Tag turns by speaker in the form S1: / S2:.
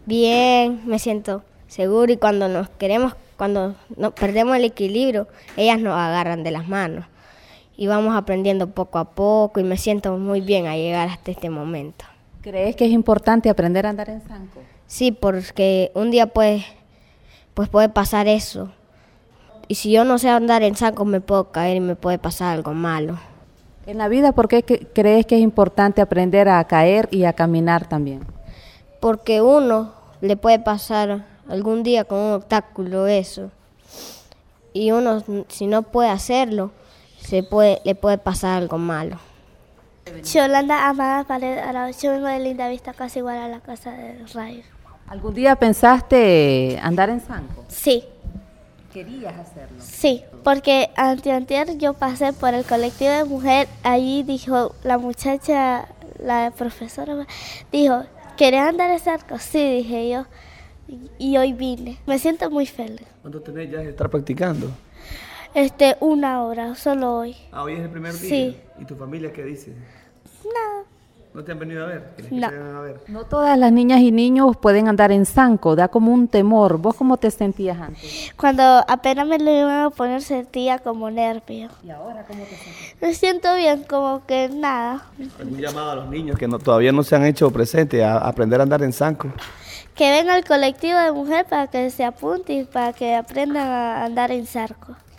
S1: Bien, me siento seguro y cuando perdemos el equilibrio, ellas nos agarran de las manos y vamos aprendiendo poco a poco y me siento muy bien a llegar hasta este momento.
S2: ¿Crees que es importante aprender a andar en zanco?
S1: Sí, porque un día pues puede pasar eso. Y si yo no sé andar en zanco me puedo caer y me puede pasar algo malo.
S2: En la vida, ¿por qué crees que es importante aprender a caer y a caminar también?
S1: Porque uno le puede pasar algún día con un obstáculo eso. Y uno, si no puede hacerlo, le puede pasar algo malo.
S3: Yolanda Amada Pared Arauz, yo vengo de Linda Vista, casi igual a la casa de Rayo.
S2: ¿Algún día pensaste andar en zanco?
S3: Sí,
S2: ¿Querías hacerlo?
S3: sí, porque antier yo pasé por el colectivo de mujer, allí dijo la muchacha, la profesora, dijo, ¿querés andar en zanco? Sí, dije yo, y hoy vine. Me siento muy feliz.
S4: ¿Cuánto tenés ya de estar practicando?
S3: 1 hora, solo hoy.
S4: Hoy es el primer día.
S3: Sí.
S4: ¿Y tu familia qué dice?
S3: No.
S4: ¿No te han venido a ver? ¿Quieres que
S3: No.
S4: te vengan a ver?
S2: No todas las niñas y niños pueden andar en zanco, da como un temor. ¿Vos cómo te sentías antes?
S3: Cuando apenas me lo iban a poner sentía como nervio.
S2: ¿Y ahora cómo te sientes?
S3: Me siento bien, como que nada.
S4: ¿Algún llamado a los niños que todavía no se han hecho presentes a aprender a andar en zanco?
S3: Que venga al colectivo de mujer para que se apunte y para que aprendan a andar en zanco.